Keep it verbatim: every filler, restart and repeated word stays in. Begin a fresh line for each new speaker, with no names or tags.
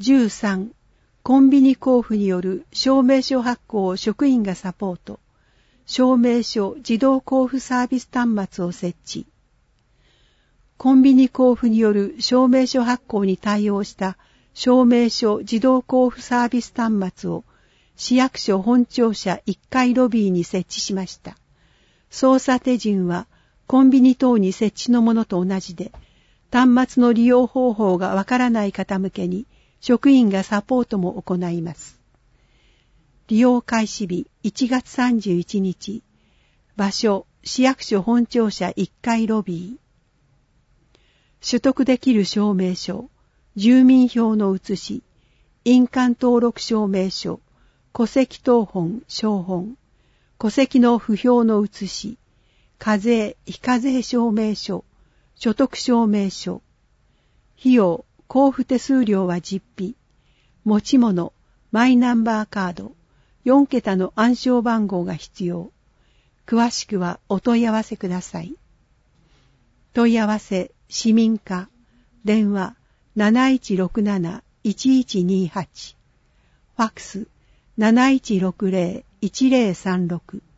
じゅうさん、コンビニ交付による証明書発行を職員がサポート。証明書自動交付サービス端末を設置。コンビニ交付による証明書発行に対応した証明書自動交付サービス端末を市役所本庁舎いっかいロビーに設置しました。操作手順はコンビニ等に設置のものと同じで、端末の利用方法がわからない方向けに職員がサポートも行います。利用開始日いちがつさんじゅういちにち。場所市役所本庁舎いっかいロビー。取得できる証明書、住民票の写し、印鑑登録証明書、戸籍謄本、証本、戸籍の不評の写し、課税、非課税証明書、所得証明書。費用、交付手数料は実費。持ち物、マイナンバーカード、よんけたの暗証番号が必要。詳しくはお問い合わせください。問い合わせ、市民課、電話 なないちろくなな いちいちにはち、ファクス なないちろくぜろ いちぜろさんろく。